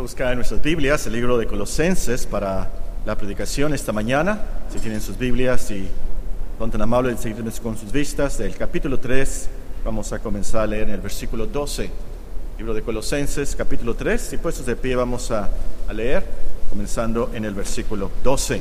buscar en nuestras Biblias el libro de Colosenses para la predicación esta mañana. Si tienen sus Biblias y son tan amables de seguirme con sus vistas, del capítulo 3 vamos a comenzar a leer en el versículo 12. Libro de Colosenses, capítulo 3. Si puestos de pie vamos a leer, comenzando en el versículo 12.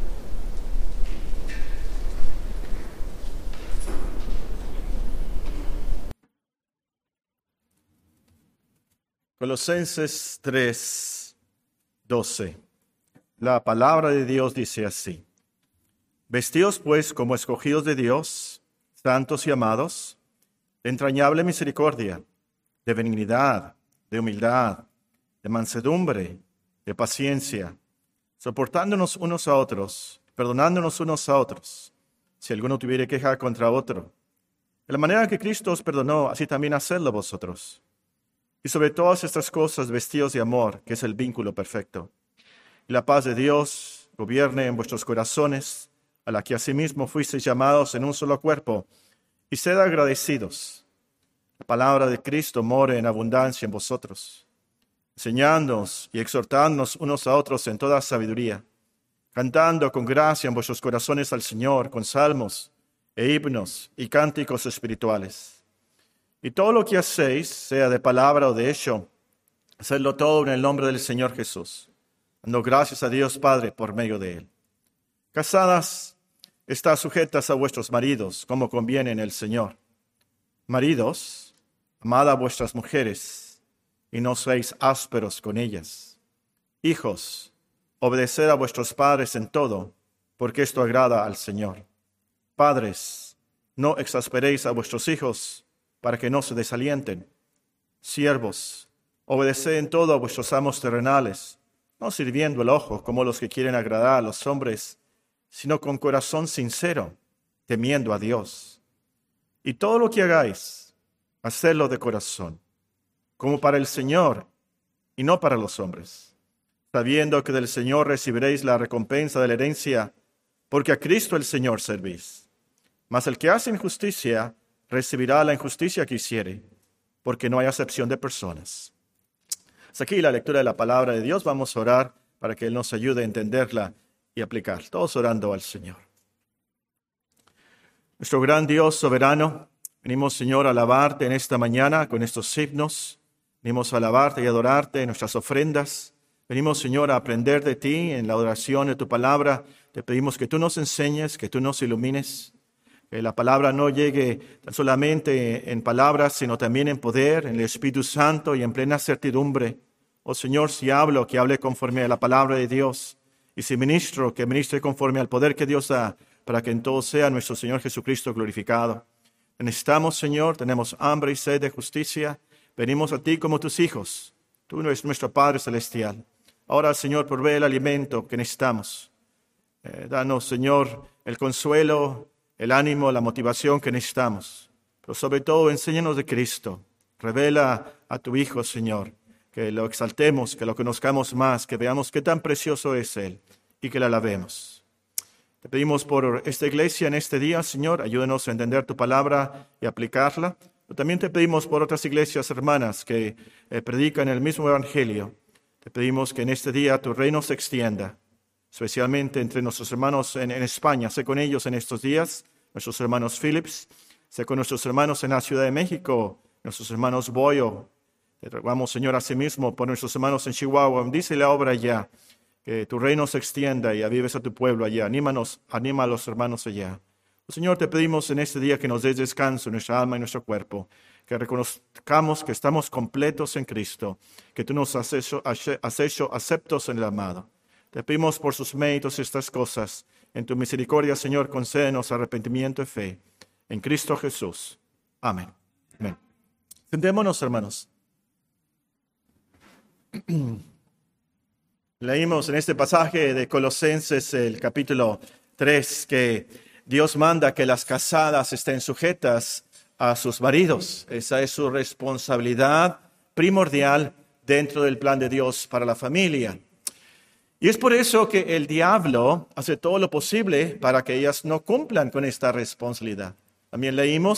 Colosenses 3, 12. La palabra de Dios dice así: Vestíos pues como escogidos de Dios, santos y amados, de entrañable misericordia, de benignidad, de humildad, de mansedumbre, de paciencia, soportándonos unos a otros, perdonándonos unos a otros, si alguno tuviere queja contra otro. De la manera que Cristo os perdonó, así también hacedlo vosotros. Y sobre todas estas cosas vestíos de amor, que es el vínculo perfecto. Y la paz de Dios gobierne en vuestros corazones, a la que asimismo fuisteis llamados en un solo cuerpo, y sed agradecidos. La palabra de Cristo more en abundancia en vosotros, enseñándoos y exhortándonos unos a otros en toda sabiduría, cantando con gracia en vuestros corazones al Señor, con salmos e himnos y cánticos espirituales. Y todo lo que hacéis, sea de palabra o de hecho, hacedlo todo en el nombre del Señor Jesús, dando gracias a Dios Padre por medio de Él. Casadas, estad sujetas a vuestros maridos, como conviene en el Señor. Maridos, amad a vuestras mujeres, y no seáis ásperos con ellas. Hijos, obedeced a vuestros padres en todo, porque esto agrada al Señor. Padres, no exasperéis a vuestros hijos, para que no se desalienten. Siervos, obedeced en todo a vuestros amos terrenales, no sirviendo el ojo como los que quieren agradar a los hombres, sino con corazón sincero, temiendo a Dios. Y todo lo que hagáis, hacedlo de corazón, como para el Señor y no para los hombres, sabiendo que del Señor recibiréis la recompensa de la herencia, porque a Cristo el Señor servís. Mas el que hace injusticia recibirá la injusticia que hiciere, porque no hay acepción de personas. Hasta aquí la lectura de la palabra de Dios. Vamos a orar para que Él nos ayude a entenderla y aplicar. Todos orando al Señor. Nuestro gran Dios soberano, venimos, Señor, a alabarte en esta mañana con estos himnos. Venimos a alabarte y adorarte en nuestras ofrendas. Venimos, Señor, a aprender de ti en la adoración de tu palabra. Te pedimos que tú nos enseñes, que tú nos ilumines. Que la palabra no llegue tan solamente en palabras, sino también en poder, en el Espíritu Santo y en plena certidumbre. Oh Señor, si hablo, que hable conforme a la palabra de Dios. Y si ministro, que ministre conforme al poder que Dios da, para que en todo sea nuestro Señor Jesucristo glorificado. Necesitamos, Señor, tenemos hambre y sed de justicia. Venimos a ti como tus hijos. Tú eres nuestro Padre Celestial. Ahora, Señor, provee el alimento que necesitamos. Danos, Señor, el consuelo, el ánimo, la motivación que necesitamos. Pero sobre todo, enséñanos de Cristo. Revela a tu Hijo, Señor, que lo exaltemos, que lo conozcamos más, que veamos qué tan precioso es Él y que le alabemos. Te pedimos por esta iglesia en este día, Señor, ayúdanos a entender tu palabra y aplicarla. Pero también te pedimos por otras iglesias hermanas que predican el mismo evangelio. Te pedimos que en este día tu reino se extienda, especialmente entre nuestros hermanos en España. Sé con ellos en estos días, nuestros hermanos Phillips, sé con nuestros hermanos en la Ciudad de México, nuestros hermanos Boyo. Te rogamos, Señor, asimismo por nuestros hermanos en Chihuahua. Bendice la obra allá, que tu reino se extienda y avives a tu pueblo allá. Anima a los hermanos allá. Señor, te pedimos en este día que nos des descanso en nuestra alma y nuestro cuerpo, que reconozcamos que estamos completos en Cristo, que tú nos has hecho aceptos en el amado. Te pedimos por sus méritos estas cosas. En tu misericordia, Señor, concédenos arrepentimiento y fe. En Cristo Jesús. Amén. Amén. Sentémonos, hermanos. Leímos en este pasaje de Colosenses, el capítulo 3, que Dios manda que las casadas estén sujetas a sus maridos. Esa es su responsabilidad primordial dentro del plan de Dios para la familia. Y es por eso que el diablo hace todo lo posible para que ellas no cumplan con esta responsabilidad. También leímos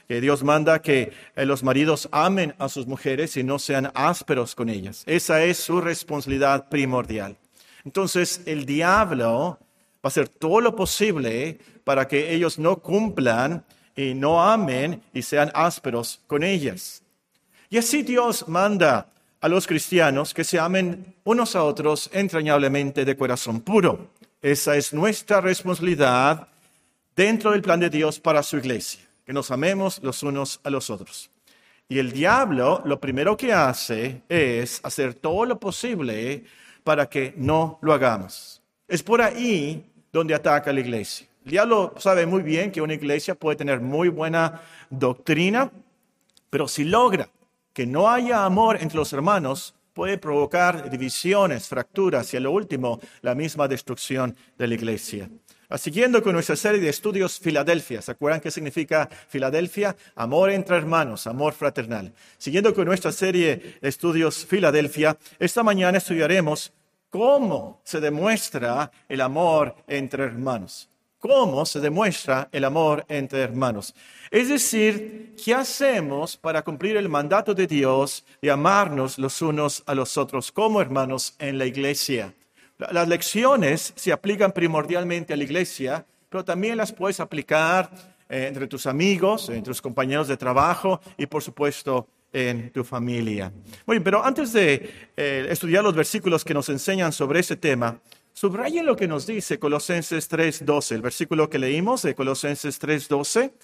que Dios manda que los maridos amen a sus mujeres y no sean ásperos con ellas. Esa es su responsabilidad primordial. Entonces, el diablo va a hacer todo lo posible para que ellos no cumplan y no amen y sean ásperos con ellas. Y así Dios manda a los cristianos que se amen unos a otros entrañablemente de corazón puro. Esa es nuestra responsabilidad dentro del plan de Dios para su iglesia, que nos amemos los unos a los otros. Y el diablo lo primero que hace es hacer todo lo posible para que no lo hagamos. Es por ahí donde ataca a la iglesia. El diablo sabe muy bien que una iglesia puede tener muy buena doctrina, pero si logra que no haya amor entre los hermanos, puede provocar divisiones, fracturas y, a lo último, la misma destrucción de la iglesia. Siguiendo con nuestra serie de estudios Filadelfia, ¿se acuerdan qué significa Filadelfia? Amor entre hermanos, amor fraternal. Siguiendo con nuestra serie de estudios Filadelfia, esta mañana estudiaremos cómo se demuestra el amor entre hermanos. ¿Cómo se demuestra el amor entre hermanos? Es decir, ¿qué hacemos para cumplir el mandato de Dios de amarnos los unos a los otros como hermanos en la iglesia? Las lecciones se aplican primordialmente a la iglesia, pero también las puedes aplicar entre tus amigos, entre tus compañeros de trabajo y, por supuesto, en tu familia. Muy bien, pero antes de estudiar los versículos que nos enseñan sobre ese tema, subrayen lo que nos dice Colosenses 3:12, el versículo que leímos de Colosenses 3:12.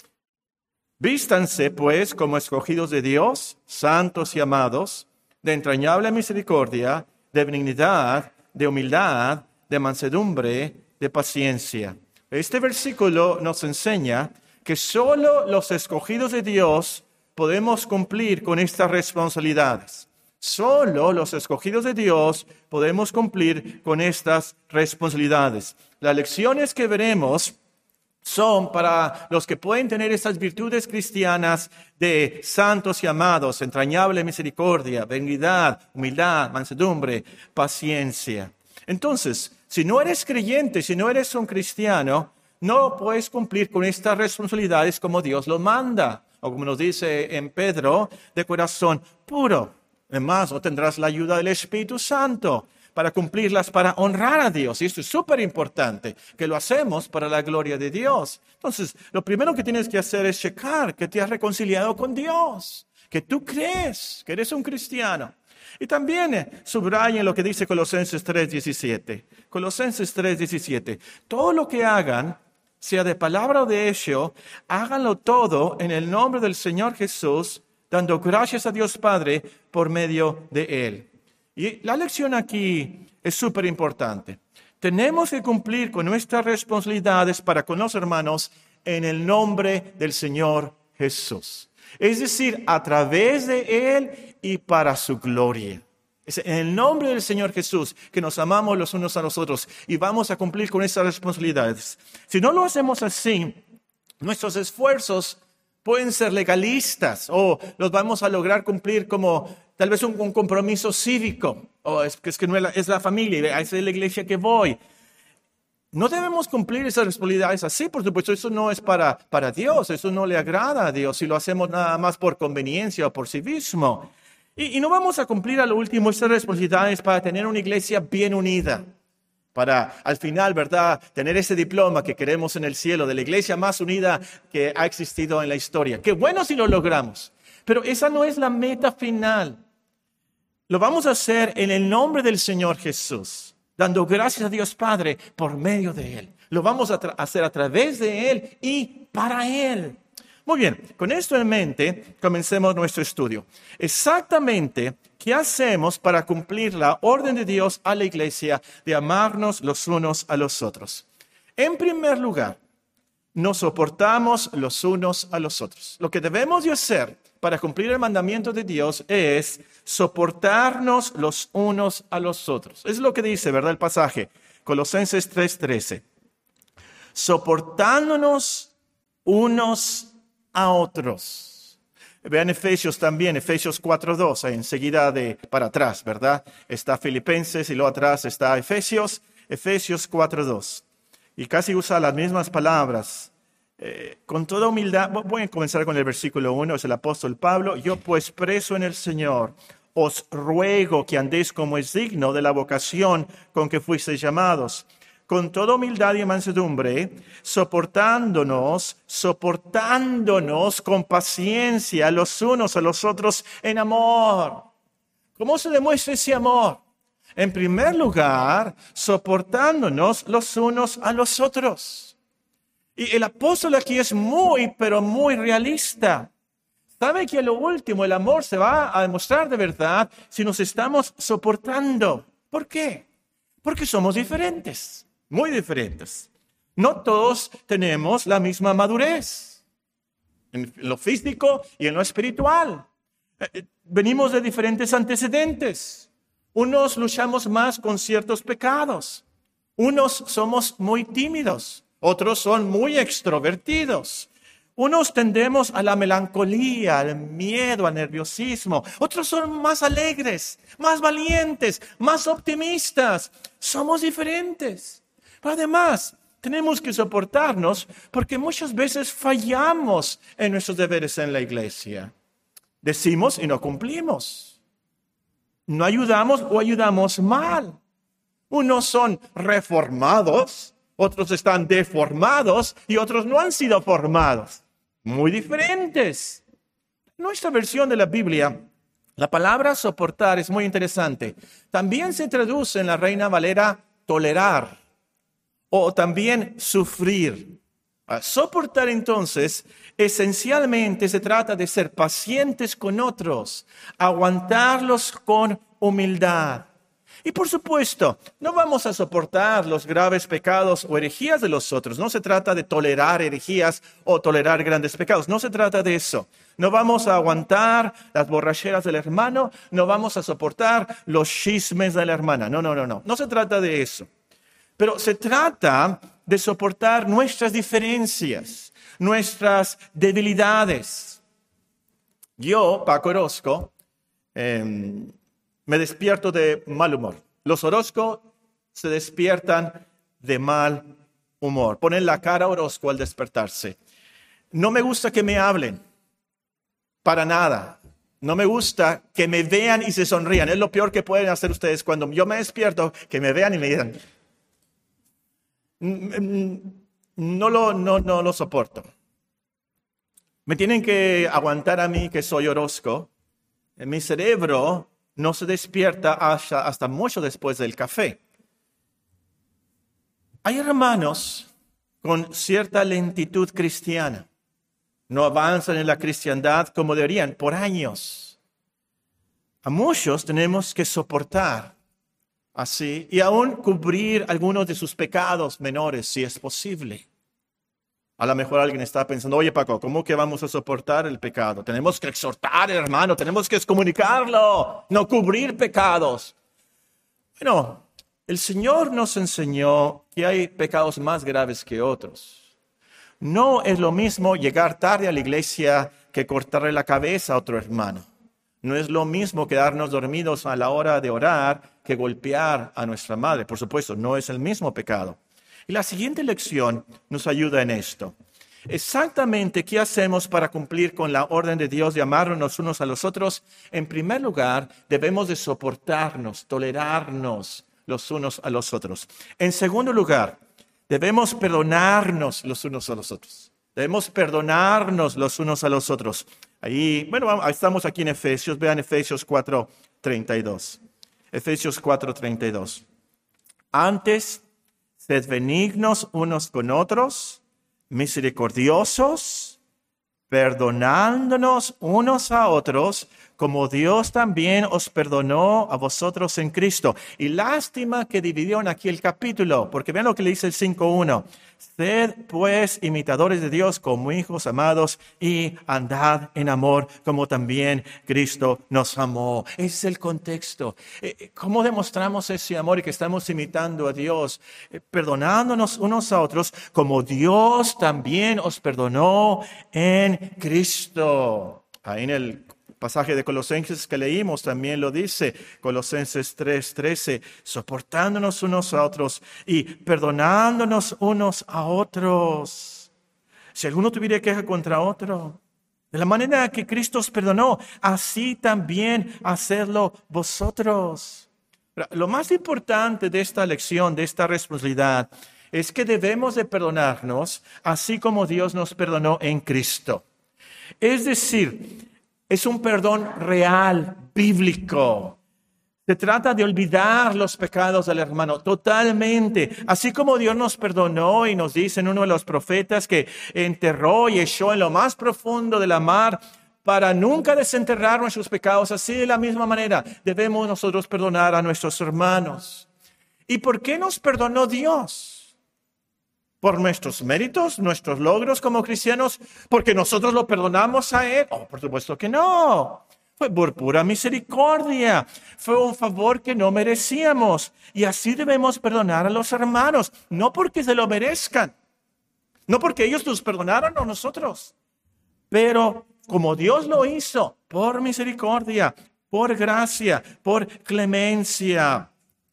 Vístanse, pues, como escogidos de Dios, santos y amados, de entrañable misericordia, de benignidad, de humildad, de mansedumbre, de paciencia. Este versículo nos enseña que solo los escogidos de Dios podemos cumplir con estas responsabilidades. Solo los escogidos de Dios podemos cumplir con estas responsabilidades. Las lecciones que veremos son para los que pueden tener estas virtudes cristianas de santos y amados, entrañable misericordia, benignidad, humildad, mansedumbre, paciencia. Entonces, si no eres creyente, si no eres un cristiano, no puedes cumplir con estas responsabilidades como Dios lo manda, o como nos dice en Pedro, de corazón puro. Además, no tendrás la ayuda del Espíritu Santo para cumplirlas, para honrar a Dios. Y esto es súper importante, que lo hacemos para la gloria de Dios. Entonces, lo primero que tienes que hacer es checar que te has reconciliado con Dios, que tú crees que eres un cristiano. Y también subrayen lo que dice Colosenses 3:17. Colosenses 3:17. Todo lo que hagan, sea de palabra o de hecho, háganlo todo en el nombre del Señor Jesús, dando gracias a Dios Padre por medio de Él. Y la lección aquí es súper importante. Tenemos que cumplir con nuestras responsabilidades para con los hermanos en el nombre del Señor Jesús. Es decir, a través de Él y para su gloria. Es en el nombre del Señor Jesús que nos amamos los unos a los otros y vamos a cumplir con esas responsabilidades. Si no lo hacemos así, nuestros esfuerzos pueden ser legalistas o los vamos a lograr cumplir como tal vez un compromiso cívico. O es que no es la familia, es la iglesia que voy. No debemos cumplir esas responsabilidades así, por supuesto, eso no es para Dios, eso no le agrada a Dios si lo hacemos nada más por conveniencia o por civismo. Y no vamos a cumplir a lo último esas responsabilidades para tener una iglesia bien unida, para al final, ¿verdad?, tener ese diploma que queremos en el cielo de la iglesia más unida que ha existido en la historia. Qué bueno si lo logramos, pero esa no es la meta final. Lo vamos a hacer en el nombre del Señor Jesús, dando gracias a Dios Padre por medio de Él. Lo vamos a hacer a través de Él y para Él. Muy bien, con esto en mente, comencemos nuestro estudio. Exactamente, ¿qué hacemos para cumplir la orden de Dios a la iglesia de amarnos los unos a los otros? En primer lugar, nos soportamos los unos a los otros. Lo que debemos de hacer para cumplir el mandamiento de Dios es soportarnos los unos a los otros. Es lo que dice, ¿verdad?, el pasaje, Colosenses 3:13. Soportándonos unos a otros. Vean Efesios también, Efesios 4:2, enseguida para atrás, ¿verdad? Está Filipenses y luego atrás está Efesios 4:2. Y casi usa las mismas palabras Con toda humildad, voy a comenzar con el versículo 1, es el apóstol Pablo. Yo pues preso en el Señor, os ruego que andéis como es digno de la vocación con que fuisteis llamados, con toda humildad y mansedumbre, soportándonos con paciencia los unos a los otros en amor. ¿Cómo se demuestra ese amor? En primer lugar, soportándonos los unos a los otros. Y el apóstol aquí es pero muy realista. Sabe que a lo último el amor se va a demostrar de verdad si nos estamos soportando. ¿Por qué? Porque somos diferentes, muy diferentes. No todos tenemos la misma madurez en lo físico y en lo espiritual. Venimos de diferentes antecedentes. Unos luchamos más con ciertos pecados. Unos somos muy tímidos. Otros son muy extrovertidos. Unos tendemos a la melancolía, al miedo, al nerviosismo. Otros son más alegres, más valientes, más optimistas. Somos diferentes. Pero además, tenemos que soportarnos porque muchas veces fallamos en nuestros deberes en la iglesia. Decimos y no cumplimos. No ayudamos o ayudamos mal. Unos son reformados, otros están deformados y otros no han sido formados. Muy diferentes. En nuestra versión de la Biblia, la palabra soportar es muy interesante. También se traduce en la Reina Valera tolerar o también sufrir. Soportar entonces, esencialmente se trata de ser pacientes con otros, aguantarlos con humildad. Y por supuesto, no vamos a soportar los graves pecados o herejías de los otros. No se trata de tolerar herejías o tolerar grandes pecados. No se trata de eso. No vamos a aguantar las borracheras del hermano. No vamos a soportar los chismes de la hermana. No. No se trata de eso. Pero se trata de soportar nuestras diferencias, nuestras debilidades. Yo, Paco Orozco, me despierto de mal humor. Los Orozco se despiertan de mal humor. Ponen la cara Orozco al despertarse. No me gusta que me hablen. Para nada. No me gusta que me vean y se sonrían. Es lo peor que pueden hacer ustedes cuando yo me despierto, que me vean y me digan. No lo soporto. Me tienen que aguantar a mí que soy Orozco. En mi cerebro no se despierta hasta mucho después del café. Hay hermanos con cierta lentitud cristiana. No avanzan en la cristiandad como deberían por años. A muchos tenemos que soportar así y aún cubrir algunos de sus pecados menores si es posible. A lo mejor alguien está pensando, oye Paco, ¿cómo que vamos a soportar el pecado? Tenemos que exhortar, hermano, tenemos que excomunicarlo, no cubrir pecados. Bueno, el Señor nos enseñó que hay pecados más graves que otros. No es lo mismo llegar tarde a la iglesia que cortarle la cabeza a otro hermano. No es lo mismo quedarnos dormidos a la hora de orar que golpear a nuestra madre. Por supuesto, no es el mismo pecado. Y la siguiente lección nos ayuda en esto. Exactamente, ¿qué hacemos para cumplir con la orden de Dios de amarnos unos a los otros? En primer lugar, debemos de soportarnos, tolerarnos los unos a los otros. En segundo lugar, debemos perdonarnos los unos a los otros. Debemos perdonarnos los unos a los otros. Ahí estamos aquí en Efesios. Vean Efesios 4:32. Efesios 4:32. Antes, sed benignos unos con otros, misericordiosos, perdonándonos unos a otros, como Dios también os perdonó a vosotros en Cristo. Y lástima que dividieron aquí el capítulo, porque vean lo que le dice el 5:1. Sed pues imitadores de Dios como hijos amados y andad en amor como también Cristo nos amó. Ese es el contexto. ¿Cómo demostramos ese amor y que estamos imitando a Dios? Perdonándonos unos a otros como Dios también os perdonó en Cristo. Ahí en el pasaje de Colosenses que leímos también lo dice, Colosenses 3:13, soportándonos unos a otros y perdonándonos unos a otros. Si alguno tuviera queja contra otro, de la manera que Cristo os perdonó, así también hacedlo vosotros. Lo más importante de esta lección, de esta responsabilidad, es que debemos de perdonarnos así como Dios nos perdonó en Cristo. Es decir, es un perdón real, bíblico. Se trata de olvidar los pecados del hermano totalmente. Así como Dios nos perdonó y nos dice en uno de los profetas que enterró y echó en lo más profundo de la mar para nunca desenterrar nuestros pecados, así de la misma manera debemos nosotros perdonar a nuestros hermanos. ¿Y por qué nos perdonó Dios? ¿Por nuestros méritos, nuestros logros como cristianos? ¿Porque nosotros lo perdonamos a Él? Oh, por supuesto que no. Fue por pura misericordia. Fue un favor que no merecíamos. Y así debemos perdonar a los hermanos. No porque se lo merezcan. No porque ellos nos perdonaron a nosotros. Pero como Dios lo hizo, por misericordia, por gracia, por clemencia.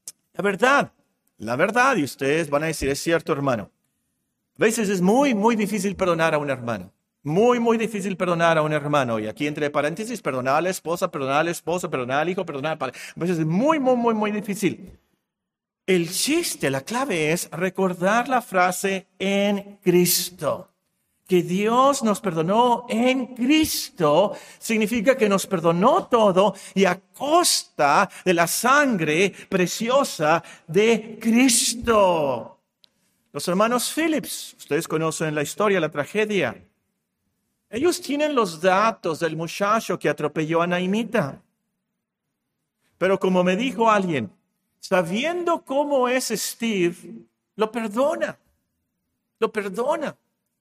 La verdad, y ustedes van a decir, es cierto, hermano. A veces es muy, muy difícil perdonar a un hermano. Muy, muy difícil perdonar a un hermano. Y aquí entre paréntesis, perdonar a la esposa, perdonar al esposo, perdonar al hijo, perdonar al padre. A veces es muy, muy, muy, muy difícil. El chiste, la clave es recordar la frase en Cristo. Que Dios nos perdonó en Cristo significa que nos perdonó todo y a costa de la sangre preciosa de Cristo. Los hermanos Phillips, ustedes conocen la historia, la tragedia. Ellos tienen los datos del muchacho que atropelló a Naimita. Pero como me dijo alguien, sabiendo cómo es Steve, lo perdona. Lo perdona.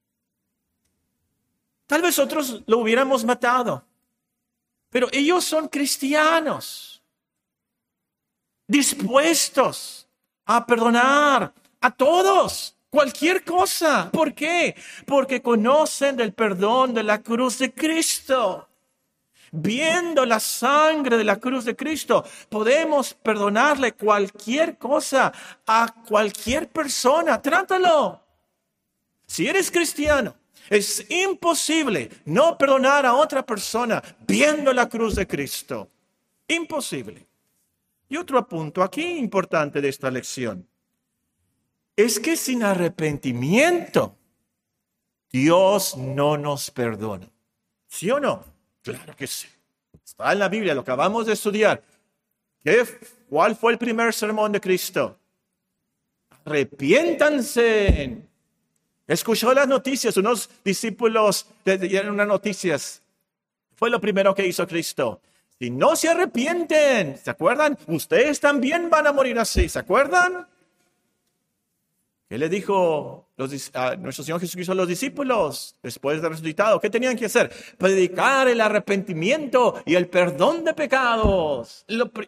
Tal vez otros lo hubiéramos matado. Pero ellos son cristianos. Dispuestos a perdonar a todos. Cualquier cosa. ¿Por qué? Porque conocen del perdón de la cruz de Cristo. Viendo la sangre de la cruz de Cristo, podemos perdonarle cualquier cosa a cualquier persona. Trátalo. Si eres cristiano, es imposible no perdonar a otra persona viendo la cruz de Cristo. Imposible. Y otro punto aquí importante de esta lección es que sin arrepentimiento, Dios no nos perdona. ¿Sí o no? Claro que sí. Está en la Biblia, lo acabamos de estudiar. ¿Cuál fue el primer sermón de Cristo? Arrepiéntanse. Escuchó las noticias, unos discípulos dieron unas noticias. Fue lo primero que hizo Cristo. Si no se arrepienten, ¿se acuerdan? Ustedes también van a morir así, ¿se acuerdan? ¿Qué le dijo a nuestro Señor Jesucristo a los discípulos después del resucitado? ¿Qué tenían que hacer? Predicar el arrepentimiento y el perdón de pecados.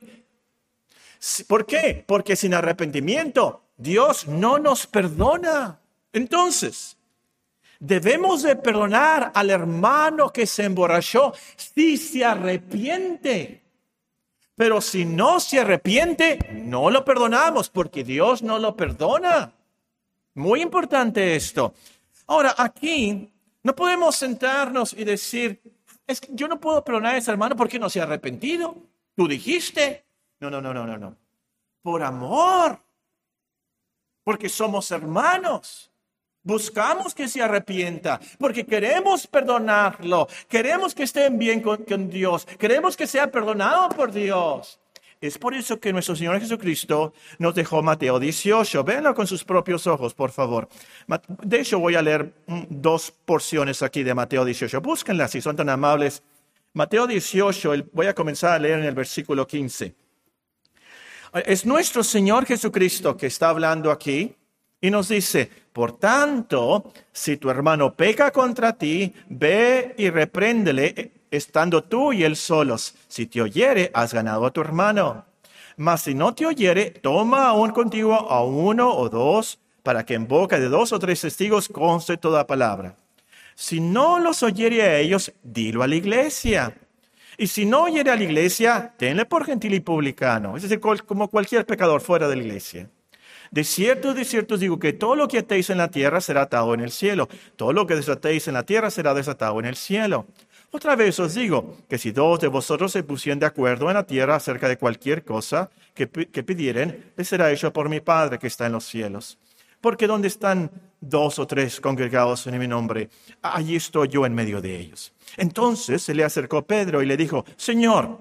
¿Por qué? Porque sin arrepentimiento Dios no nos perdona. Entonces, debemos de perdonar al hermano que se emborrachó si se arrepiente. Pero si no se arrepiente, no lo perdonamos porque Dios no lo perdona. Muy importante esto. Ahora, aquí no podemos sentarnos y decir, es que yo no puedo perdonar a ese hermano porque no se ha arrepentido. Tú dijiste. No. Por amor. Porque somos hermanos. Buscamos que se arrepienta porque queremos perdonarlo. Queremos que estén bien con Dios. Queremos que sea perdonado por Dios. Es por eso que nuestro Señor Jesucristo nos dejó Mateo 18. Véanlo con sus propios ojos, por favor. De hecho, voy a leer dos porciones aquí de Mateo 18. Búsquenlas si son tan amables. Mateo 18, voy a comenzar a leer en el versículo 15. Es nuestro Señor Jesucristo que está hablando aquí y nos dice, por tanto, si tu hermano peca contra ti, ve y repréndele, estando tú y él solos. Si te oyere, has ganado a tu hermano. Mas si no te oyere, toma aún contigo a uno o dos, para que en boca de 2 o 3 testigos conste toda palabra. Si no los oyere a ellos, dilo a la iglesia. Y si no oyere a la iglesia, tenle por gentil y publicano. Es decir, como cualquier pecador fuera de la iglesia. de cierto os digo que todo lo que atéis en la tierra será atado en el cielo. Todo lo que desatéis en la tierra será desatado en el cielo. Otra vez os digo que si dos de vosotros se pusieren de acuerdo en la tierra acerca de cualquier cosa que pidieren, les será hecho por mi Padre que está en los cielos. Porque donde están 2 o 3 congregados en mi nombre, allí estoy yo en medio de ellos. Entonces se le acercó Pedro y le dijo, Señor,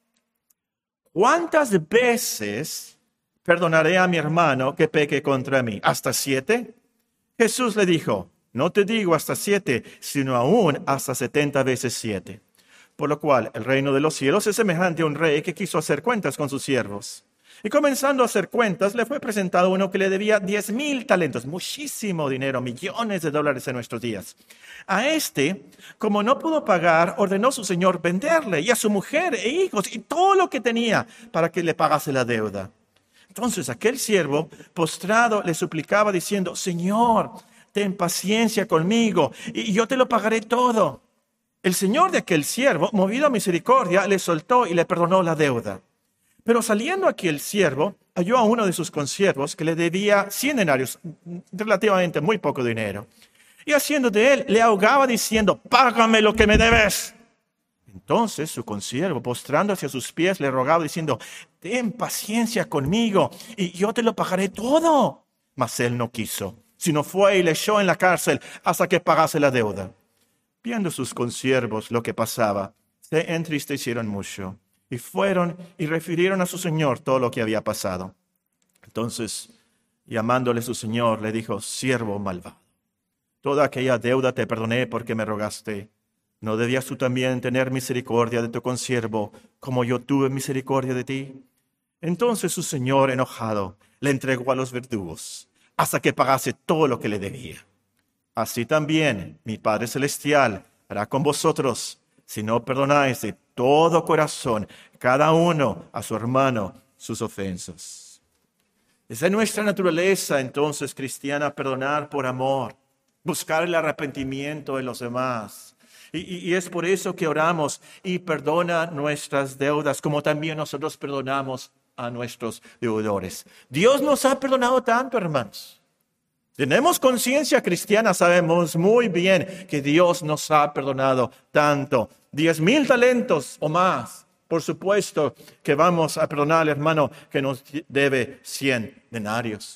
¿cuántas veces perdonaré a mi hermano que peque contra mí? ¿Hasta 7? Jesús le dijo, no te digo hasta 7, sino aún hasta 70 veces 7. Por lo cual el reino de los cielos es semejante a un rey que quiso hacer cuentas con sus siervos. Y comenzando a hacer cuentas, le fue presentado uno que le debía 10,000 talentos, muchísimo dinero, millones de dólares en nuestros días. A este, como no pudo pagar, ordenó su señor venderle y a su mujer e hijos y todo lo que tenía para que le pagase la deuda. Entonces aquel siervo, postrado, le suplicaba diciendo, Señor, ten paciencia conmigo y yo te lo pagaré todo. El señor de aquel siervo, movido a misericordia, le soltó y le perdonó la deuda. Pero saliendo aquel siervo, halló a uno de sus consiervos que le debía 100 denarios, relativamente muy poco dinero. Y haciendo de él, le ahogaba diciendo, págame lo que me debes. Entonces su consiervo, postrando hacia sus pies, le rogaba diciendo, ten paciencia conmigo y yo te lo pagaré todo. Mas él no quiso, sino fue y le echó en la cárcel hasta que pagase la deuda. Viendo sus consiervos lo que pasaba, se entristecieron mucho y fueron y refirieron a su señor todo lo que había pasado. Entonces, llamándole su señor, le dijo, siervo malvado, toda aquella deuda te perdoné porque me rogaste. ¿No debías tú también tener misericordia de tu consiervo, como yo tuve misericordia de ti? Entonces su señor, enojado, le entregó a los verdugos, hasta que pagase todo lo que le debía. Así también mi Padre Celestial hará con vosotros, si no perdonáis de todo corazón, cada uno a su hermano, sus ofensas. Es de nuestra naturaleza, entonces, cristiana, perdonar por amor, buscar el arrepentimiento de los demás. Y es por eso que oramos y perdona nuestras deudas, como también nosotros perdonamos a nuestros deudores. Dios nos ha perdonado tanto, hermanos. Tenemos conciencia cristiana, sabemos muy bien que Dios nos ha perdonado tanto. 10,000 talentos o más. Por supuesto que vamos a perdonar al hermano que nos debe 100 denarios.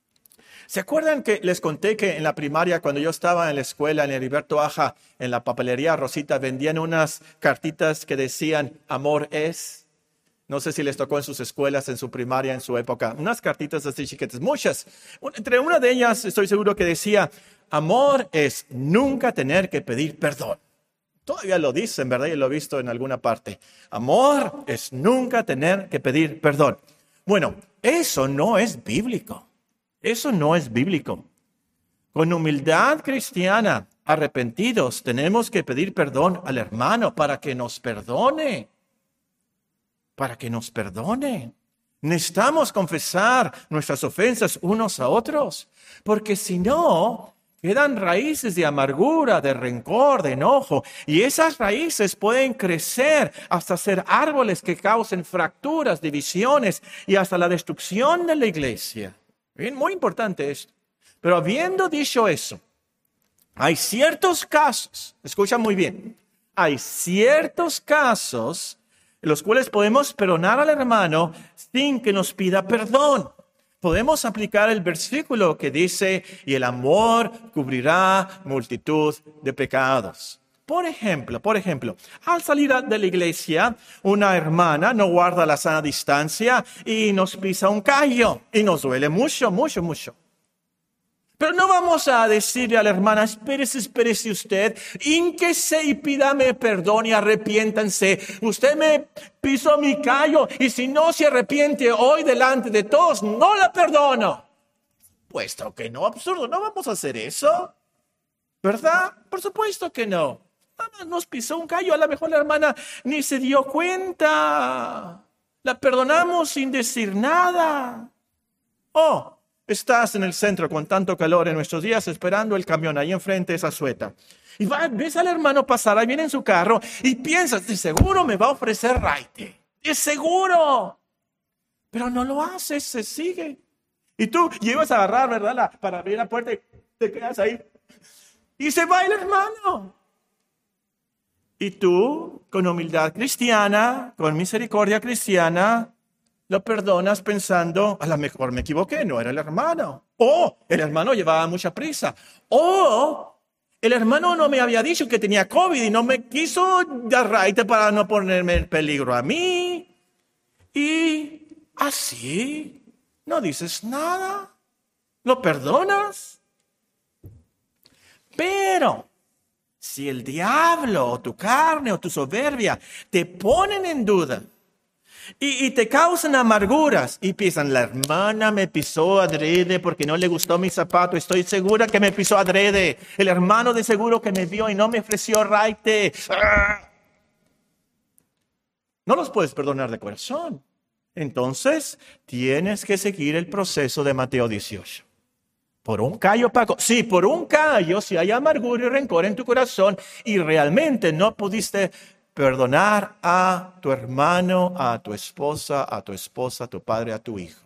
¿Se acuerdan que les conté que en la primaria, cuando yo estaba en la escuela, en Heriberto Aja, en la papelería Rosita, vendían unas cartitas que decían, amor es? No sé si les tocó en sus escuelas, en su primaria, en su época. Unas cartitas así chiquitas, muchas. Entre una de ellas estoy seguro que decía, amor es nunca tener que pedir perdón. Todavía lo dicen, ¿verdad? Y lo he visto en alguna parte. Amor es nunca tener que pedir perdón. Bueno, eso no es bíblico. Eso no es bíblico. Con humildad cristiana, arrepentidos, tenemos que pedir perdón al hermano para que nos perdone. Para que nos perdone. Necesitamos confesar nuestras ofensas unos a otros, porque si no, quedan raíces de amargura, de rencor, de enojo, y esas raíces pueden crecer hasta ser árboles que causen fracturas, divisiones y hasta la destrucción de la iglesia. Bien, muy importante esto. Pero habiendo dicho eso, hay ciertos casos, escucha muy bien, hay ciertos casos en los cuales podemos perdonar al hermano sin que nos pida perdón. Podemos aplicar el versículo que dice, y el amor cubrirá multitud de pecados. Por ejemplo, al salir de la iglesia, una hermana no guarda la sana distancia y nos pisa un callo y nos duele mucho, mucho, mucho. Pero no vamos a decirle a la hermana, espérese usted, hínquese y pídame perdón y arrepiéntanse. Usted me pisó mi callo y si no se arrepiente hoy delante de todos, no la perdono. Puesto que no, absurdo, no vamos a hacer eso, ¿verdad? Por supuesto que no. Nos pisó un callo, a lo mejor la hermana ni se dio cuenta. La perdonamos sin decir nada. Oh, estás en el centro con tanto calor en nuestros días esperando el camión ahí enfrente de esa sueta. Y ves al hermano pasar, ahí viene en su carro y piensas, de seguro me va a ofrecer raite. De seguro. Pero no lo hace, se sigue. Y tú llevas a agarrar, ¿verdad? Para abrir la puerta y te quedas ahí. Y se va el hermano. Y tú, con humildad cristiana, con misericordia cristiana, lo perdonas pensando, a lo mejor me equivoqué, no era el hermano. O el hermano llevaba mucha prisa. O el hermano no me había dicho que tenía COVID y no me quiso dar raite para no ponerme en peligro a mí. Y así no dices nada. Lo perdonas. Pero si el diablo o tu carne o tu soberbia te ponen en duda y te causan amarguras y piensan, la hermana me pisó adrede porque no le gustó mi zapato, estoy segura que me pisó adrede, el hermano de seguro que me vio y no me ofreció raite. No los puedes perdonar de corazón. Entonces tienes que seguir el proceso de Mateo 18. Por un callo, Paco. Sí, por un callo, si hay amargura y rencor en tu corazón y realmente no pudiste perdonar a tu hermano, a tu esposa, a tu padre, a tu hijo.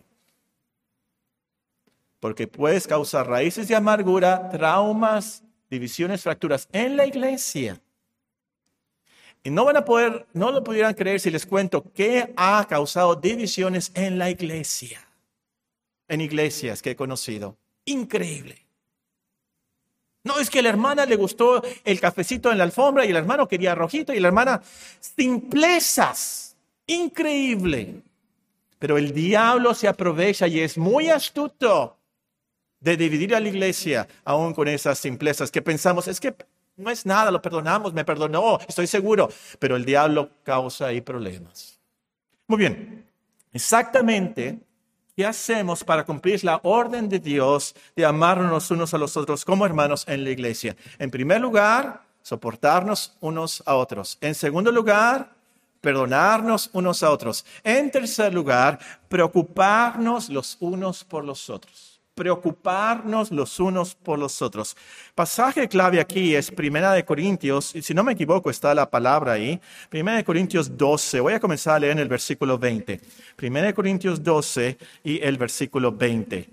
Porque puedes causar raíces de amargura, traumas, divisiones, fracturas en la iglesia. Y no lo pudieran creer si les cuento qué ha causado divisiones en la iglesia. En iglesias que he conocido. Increíble. No, es que a la hermana le gustó el cafecito en la alfombra y el hermano quería rojito y la hermana simplezas. Increíble. Pero el diablo se aprovecha y es muy astuto de dividir a la iglesia aún con esas simplezas que pensamos, es que no es nada, lo perdonamos, me perdonó, estoy seguro. Pero el diablo causa ahí problemas. Muy bien. Exactamente. ¿Qué hacemos para cumplir la orden de Dios de amarnos unos a los otros como hermanos en la iglesia? En primer lugar, soportarnos unos a otros. En segundo lugar, perdonarnos unos a otros. En tercer lugar, preocuparnos los unos por los otros. Preocuparnos los unos por los otros. Pasaje clave aquí es 1 Corintios, y si no me equivoco está la palabra ahí, 1 Corintios 12, voy a comenzar a leer en el versículo 20. 1 Corintios 12 y el versículo 20.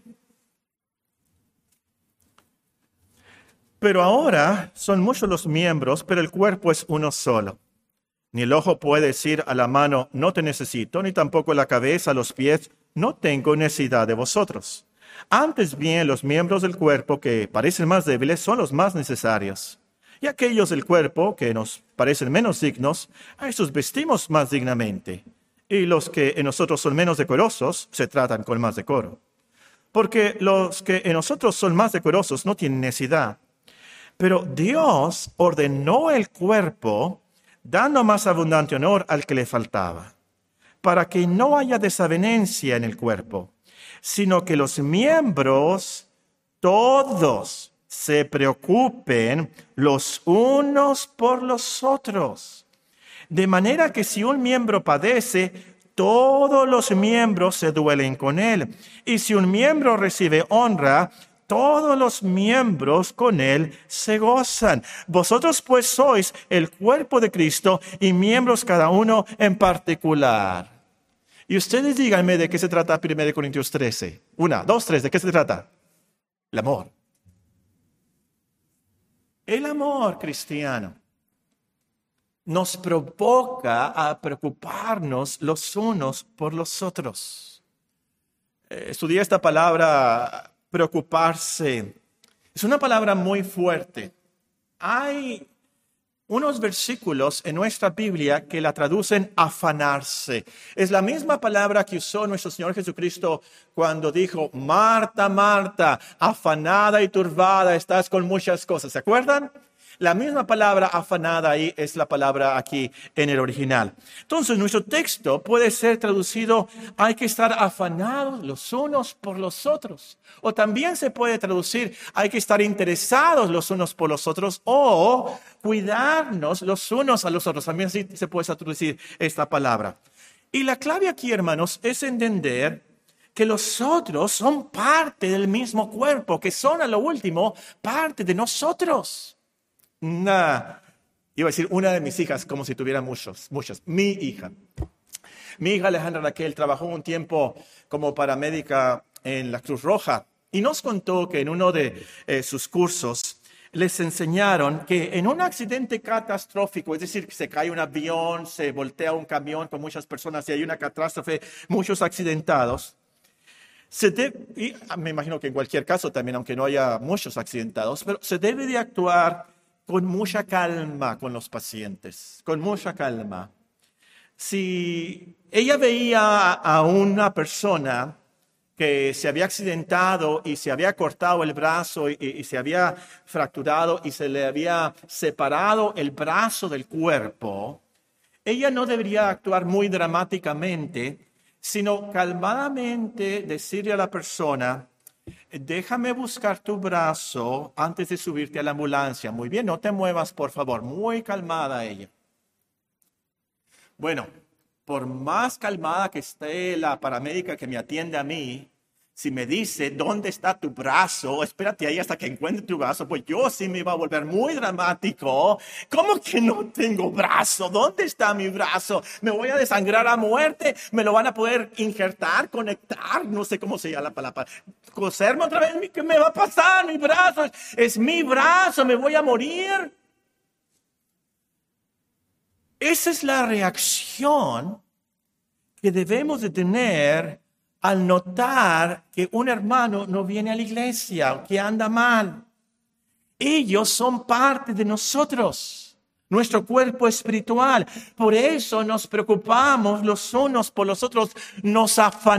Pero ahora son muchos los miembros, pero el cuerpo es uno solo. Ni el ojo puede decir a la mano, no te necesito, ni tampoco la cabeza a los pies, no tengo necesidad de vosotros. Antes bien, los miembros del cuerpo que parecen más débiles son los más necesarios. Y aquellos del cuerpo que nos parecen menos dignos, a esos vestimos más dignamente. Y los que en nosotros son menos decorosos, se tratan con más decoro. Porque los que en nosotros son más decorosos no tienen necesidad. Pero Dios ordenó el cuerpo, dando más abundante honor al que le faltaba, para que no haya desavenencia en el cuerpo, sino que los miembros todos se preocupen los unos por los otros. De manera que si un miembro padece, todos los miembros se duelen con él. Y si un miembro recibe honra, todos los miembros con él se gozan. Vosotros pues sois el cuerpo de Cristo y miembros cada uno en particular. Y ustedes díganme de qué se trata 1 Corintios 13. 1, 2, 3, ¿de qué se trata? El amor. El amor cristiano nos provoca a preocuparnos los unos por los otros. Estudié esta palabra, preocuparse. Es una palabra muy fuerte. Hay unos versículos en nuestra Biblia que la traducen afanarse. Es la misma palabra que usó nuestro Señor Jesucristo cuando dijo, Marta, Marta, afanada y turbada, estás con muchas cosas. ¿Se acuerdan? La misma palabra afanada ahí es la palabra aquí en el original. Entonces, nuestro texto puede ser traducido, hay que estar afanados los unos por los otros. O también se puede traducir, hay que estar interesados los unos por los otros o cuidarnos los unos a los otros. También así se puede traducir esta palabra. Y la clave aquí, hermanos, es entender que los otros son parte del mismo cuerpo, que son a lo último parte de nosotros. Iba a decir una de mis hijas, como si tuviera muchas. Mi hija Alejandra Raquel trabajó un tiempo como paramédica en la Cruz Roja y nos contó que en uno de sus cursos les enseñaron que en un accidente catastrófico, es decir, que se cae un avión, se voltea un camión con muchas personas y hay una catástrofe, muchos accidentados, y me imagino que en cualquier caso también, aunque no haya muchos accidentados, pero se debe de actuar con mucha calma con los pacientes, con mucha calma. Si ella veía a una persona que se había accidentado y se había cortado el brazo y se había fracturado y se le había separado el brazo del cuerpo, ella no debería actuar muy dramáticamente, sino calmadamente decirle a la persona: déjame buscar tu brazo antes de subirte a la ambulancia. Muy bien, no te muevas, por favor. Muy calmada ella. Bueno, por más calmada que esté la paramédica que me atiende a mí, si me dice: ¿dónde está tu brazo? Espérate ahí hasta que encuentre tu brazo. Pues yo sí me iba a volver muy dramático. ¿Cómo que no tengo brazo? ¿Dónde está mi brazo? ¿Me voy a desangrar a muerte? ¿Me lo van a poder injertar, conectar? No sé cómo se llama la palabra. ¿Coserme otra vez? ¿Qué me va a pasar? Mi brazo es mi brazo. ¿Me voy a morir? Esa es la reacción que debemos de tener al notar que un hermano no viene a la iglesia, que anda mal. Ellos son parte de nosotros, nuestro cuerpo espiritual. Por eso nos preocupamos los unos por los otros, nos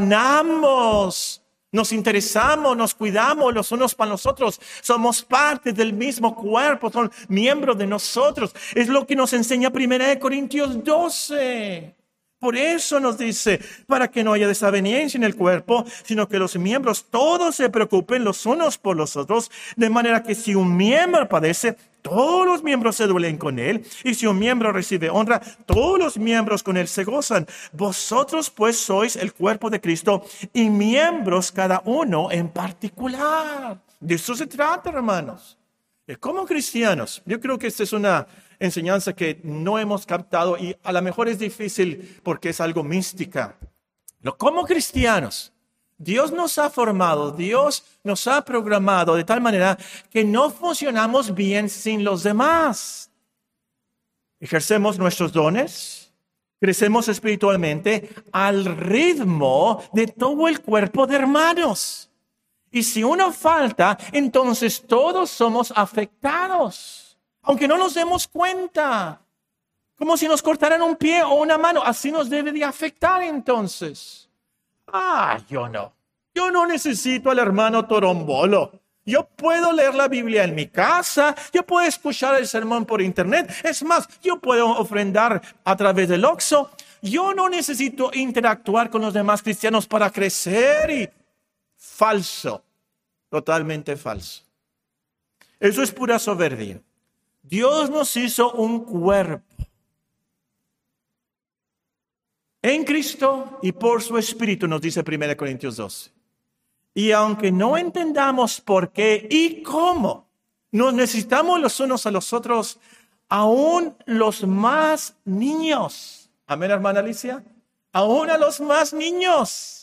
afanamos, nos interesamos, nos cuidamos los unos para los otros. Somos parte del mismo cuerpo, son miembros de nosotros. Es lo que nos enseña 1 Corintios 12. Por eso nos dice, para que no haya desaveniencia en el cuerpo, sino que los miembros todos se preocupen los unos por los otros, de manera que si un miembro padece, todos los miembros se duelen con él, y si un miembro recibe honra, todos los miembros con él se gozan. Vosotros pues sois el cuerpo de Cristo, y miembros cada uno en particular. De eso se trata, hermanos. Como cristianos, yo creo que esta es una enseñanza que no hemos captado y a lo mejor es difícil porque es algo mística. Pero como cristianos, Dios nos ha formado, Dios nos ha programado de tal manera que no funcionamos bien sin los demás. Ejercemos nuestros dones, crecemos espiritualmente al ritmo de todo el cuerpo de hermanos. Y si uno falta, entonces todos somos afectados, aunque no nos demos cuenta. Como si nos cortaran un pie o una mano, así nos debe de afectar entonces. Yo no necesito al hermano Torombolo. Yo puedo leer la Biblia en mi casa, yo puedo escuchar el sermón por internet. Es más, yo puedo ofrendar a través del Oxxo. Yo no necesito interactuar con los demás cristianos para crecer y... Falso, totalmente falso. Eso es pura soberbia. Dios nos hizo un cuerpo en Cristo y por su Espíritu, nos dice 1 Corintios 12. Y aunque no entendamos por qué y cómo, nos necesitamos los unos a los otros, aún los más niños. Amén, hermana Alicia. Aún a los más niños.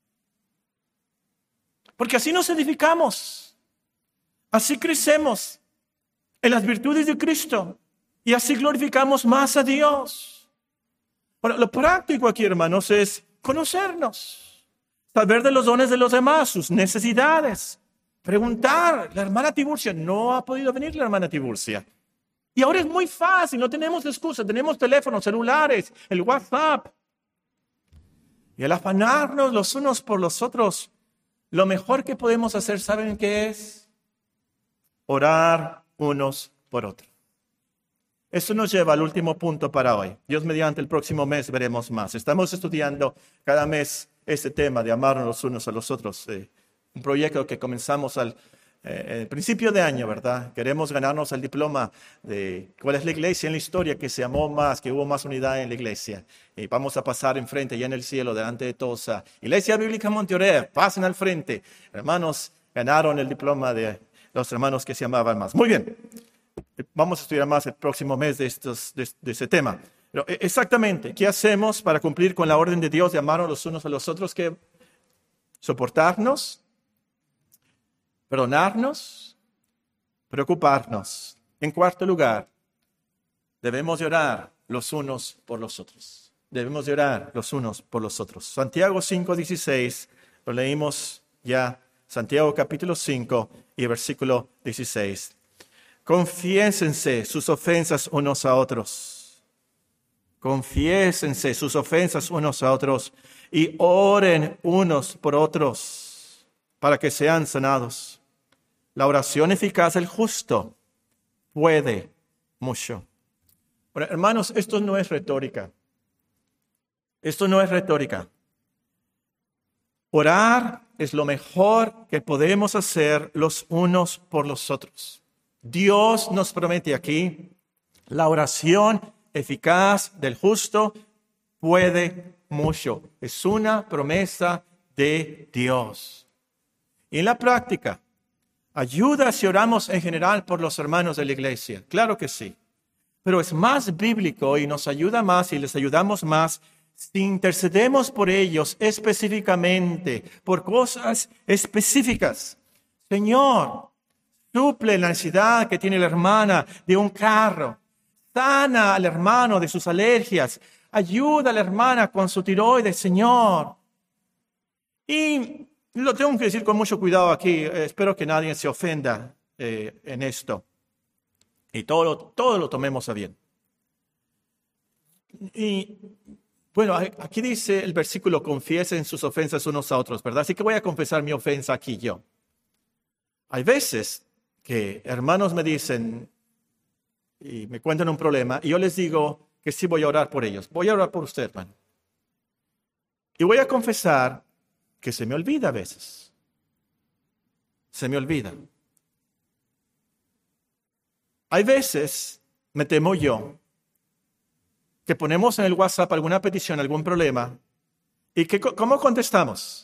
Porque así nos edificamos, así crecemos en las virtudes de Cristo y así glorificamos más a Dios. Ahora, lo práctico aquí, hermanos, es conocernos, saber de los dones de los demás, sus necesidades, preguntar. La hermana Tiburcia, no ha podido venir la hermana Tiburcia. Y ahora es muy fácil, no tenemos excusa, tenemos teléfonos, celulares, el WhatsApp. Y al afanarnos los unos por los otros, lo mejor que podemos hacer, ¿saben qué es? Orar unos por otros. Eso nos lleva al último punto para hoy. Dios mediante, el próximo mes veremos más. Estamos estudiando cada mes este tema de amarnos los unos a los otros. Un proyecto que comenzamos al principio de año, ¿verdad? Queremos ganarnos el diploma de cuál es la iglesia en la historia que se amó más, que hubo más unidad en la iglesia. Y vamos a pasar enfrente, ya en el cielo, delante de todos. Iglesia Bíblica Monteoré, pasen al frente. Hermanos, ganaron el diploma de los hermanos que se amaban más. Muy bien. Vamos a estudiar más el próximo mes de ese tema. Pero exactamente, ¿qué hacemos para cumplir con la orden de Dios de amarnos los unos a los otros? soportarnos, perdonarnos, preocuparnos. En cuarto lugar, debemos de orar los unos por los otros. Debemos de orar los unos por los otros. Santiago 5:16, lo leímos ya. Santiago capítulo 5 y versículo 16. Confiésense sus ofensas unos a otros. Confiésense sus ofensas unos a otros y oren unos por otros para que sean sanados. La oración eficaz del justo puede mucho. Bueno, hermanos, esto no es retórica. Esto no es retórica. Orar es lo mejor que podemos hacer los unos por los otros. Dios nos promete aquí, la oración eficaz del justo puede mucho. Es una promesa de Dios. Y en la práctica, ayuda si oramos en general por los hermanos de la iglesia. Claro que sí. Pero es más bíblico y nos ayuda más y les ayudamos más si intercedemos por ellos específicamente, por cosas específicas. Señor, suple la necesidad que tiene la hermana de un carro. Sana al hermano de sus alergias. Ayuda a la hermana con su tiroides, Señor. Y lo tengo que decir con mucho cuidado aquí. Espero que nadie se ofenda en esto. Y todo lo tomemos a bien. Y bueno, aquí dice el versículo, confiesen sus ofensas unos a otros, ¿verdad? Así que voy a confesar mi ofensa aquí yo. Hay veces que hermanos me dicen y me cuentan un problema y yo les digo que sí voy a orar por ellos. Voy a orar por usted, hermano. Y voy a confesar que se me olvida a veces. Se me olvida. Hay veces, me temo yo, que ponemos en el WhatsApp alguna petición, algún problema, y ¿cómo contestamos?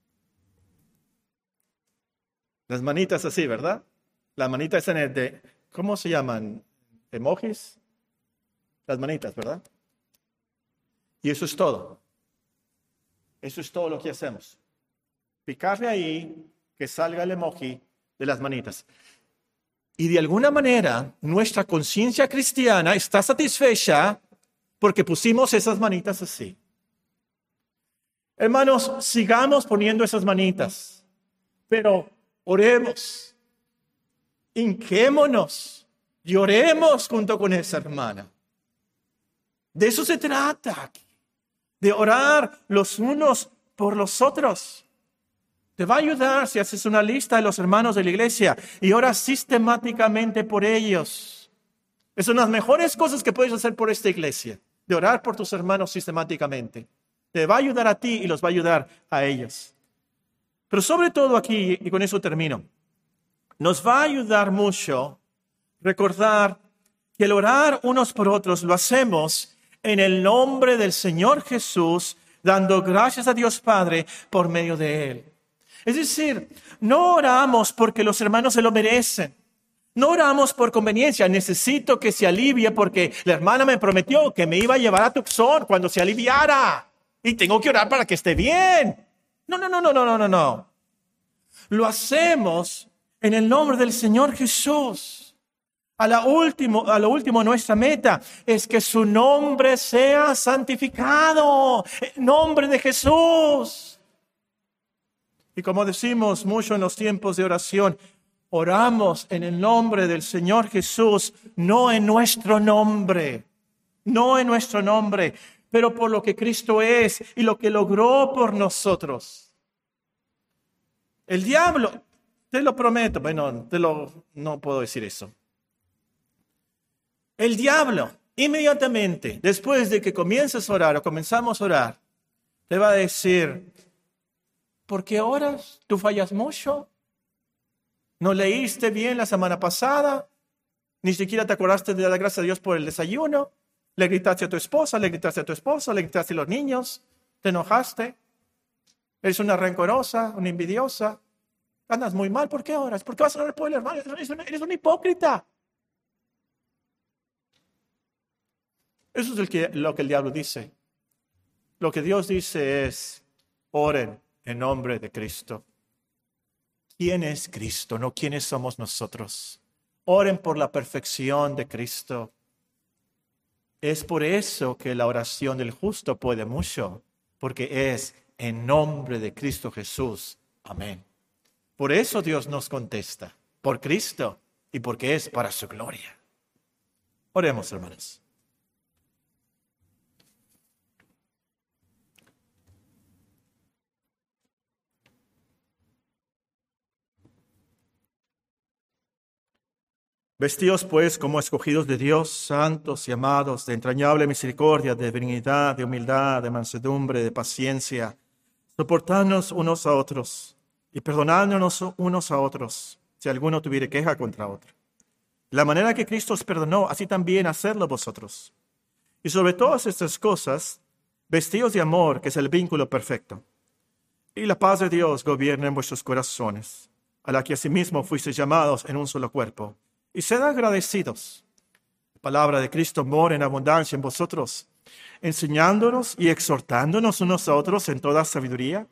Las manitas así, ¿verdad? Las manitas en el de, ¿cómo se llaman? ¿Emojis? Las manitas, ¿verdad? Y eso es todo. Eso es todo lo que hacemos. Picarle ahí, que salga el emoji de las manitas. Y de alguna manera, nuestra conciencia cristiana está satisfecha porque pusimos esas manitas así. Hermanos, sigamos poniendo esas manitas, pero oremos, hinquémonos y oremos junto con esa hermana. De eso se trata aquí, de orar los unos por los otros. Te va a ayudar si haces una lista de los hermanos de la iglesia y oras sistemáticamente por ellos. Es una de las mejores cosas que puedes hacer por esta iglesia, de orar por tus hermanos sistemáticamente. Te va a ayudar a ti y los va a ayudar a ellos. Pero sobre todo aquí, y con eso termino, nos va a ayudar mucho recordar que el orar unos por otros lo hacemos en el nombre del Señor Jesús, dando gracias a Dios Padre por medio de Él. Es decir, no oramos porque los hermanos se lo merecen. No oramos por conveniencia. Necesito que se alivie porque la hermana me prometió que me iba a llevar a Tucson cuando se aliviara. Y tengo que orar para que esté bien. No. Lo hacemos en el nombre del Señor Jesús. A lo último, nuestra meta es que su nombre sea santificado. En nombre de Jesús. Y como decimos mucho en los tiempos de oración, oramos en el nombre del Señor Jesús, no en nuestro nombre, pero por lo que Cristo es y lo que logró por nosotros. El diablo, te lo prometo, no puedo decir eso. El diablo, inmediatamente, después de que comiences a orar o comenzamos a orar, te va a decir, ¿por qué oras? ¿Tú fallas mucho? ¿No leíste bien la semana pasada? ¿Ni siquiera te acordaste de dar gracias a Dios por el desayuno? ¿Le gritaste a tu esposa? ¿Le gritaste a tu esposo? ¿Le gritaste a los niños? ¿Te enojaste? ¿Eres una rencorosa, una envidiosa? ¿Andas muy mal? ¿Por qué oras? ¿Por qué vas a orar por el hermano? Eres una hipócrita. Eso es lo que el diablo dice. Lo que Dios dice es, oren en nombre de Cristo. ¿Quién es Cristo? No quiénes somos nosotros. Oren por la perfección de Cristo. Es por eso que la oración del justo puede mucho, porque es en nombre de Cristo Jesús. Amén. Por eso Dios nos contesta, por Cristo y porque es para su gloria. Oremos, hermanos. Vestidos pues como escogidos de Dios, santos y amados, de entrañable misericordia, de benignidad, de humildad, de mansedumbre, de paciencia, soportándonos unos a otros y perdonándonos unos a otros, si alguno tuviere queja contra otro. De la manera que Cristo os perdonó, así también hacedlo vosotros. Y sobre todas estas cosas, vestidos de amor, que es el vínculo perfecto. Y la paz de Dios gobierne en vuestros corazones, a la que asimismo fuisteis llamados en un solo cuerpo. Y sed agradecidos. La palabra de Cristo mora en abundancia en vosotros, enseñándonos y exhortándonos unos a otros en toda sabiduría,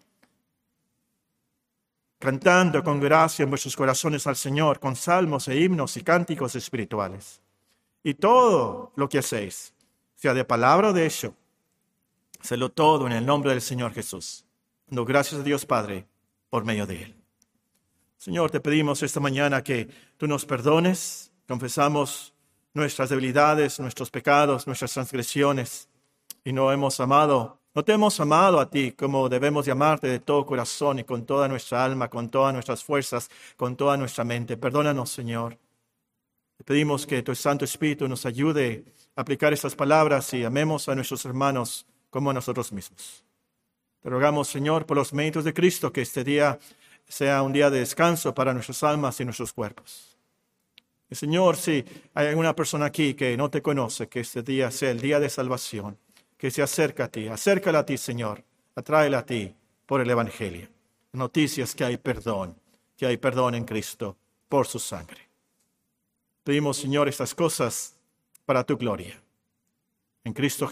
cantando con gracia en vuestros corazones al Señor, con salmos e himnos y cánticos espirituales. Y todo lo que hacéis, sea de palabra o de hecho, hacedlo todo en el nombre del Señor Jesús, dando gracias a Dios Padre por medio de Él. Señor, te pedimos esta mañana que tú nos perdones. Confesamos nuestras debilidades, nuestros pecados, nuestras transgresiones. Y no te hemos amado a ti como debemos de amarte de todo corazón y con toda nuestra alma, con todas nuestras fuerzas, con toda nuestra mente. Perdónanos, Señor. Te pedimos que tu Santo Espíritu nos ayude a aplicar estas palabras y amemos a nuestros hermanos como a nosotros mismos. Te rogamos, Señor, por los méritos de Cristo, que este día sea un día de descanso para nuestras almas y nuestros cuerpos. Y Señor, si hay alguna persona aquí que no te conoce, que este día sea el día de salvación, que se acerca a ti, acércala a ti, Señor, atráela a ti por el Evangelio. Noticias que hay perdón en Cristo por su sangre. Pedimos, Señor, estas cosas para tu gloria. En Cristo